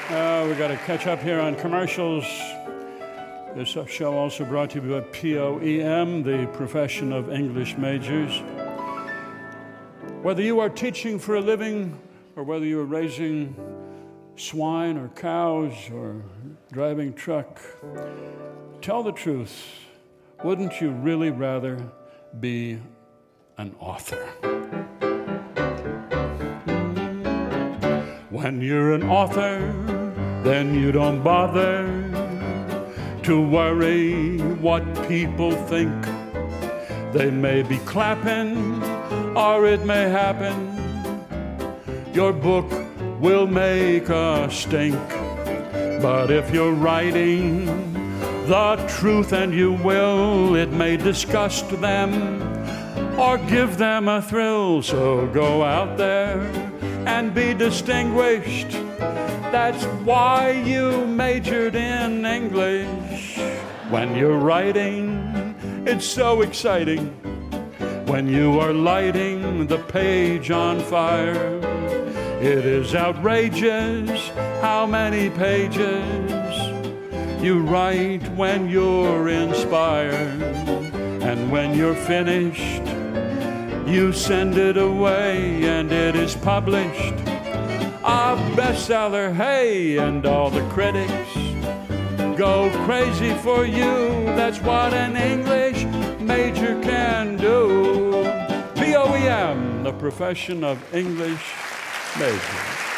We got to catch up here on commercials. This show also brought to you by POEM, the Profession of English Majors. Whether you are teaching for a living or whether you are raising swine or cows or driving truck, tell the truth. Wouldn't you really rather be an author? When you're an author, then you don't bother to worry what people think. They may be clapping, or it may happen your book will make a stink. But if you're writing the truth, and you will, it may disgust them or give them a thrill. So go out there and be distinguished. That's why you majored in English. When you're writing, it's so exciting. When you are lighting the page on fire, it is outrageous how many pages you write when you're inspired. And when you're finished, you send it away and it is published, a bestseller, hey, and all the critics go crazy for you. That's what an English major can do. POEM, the Profession of English Major.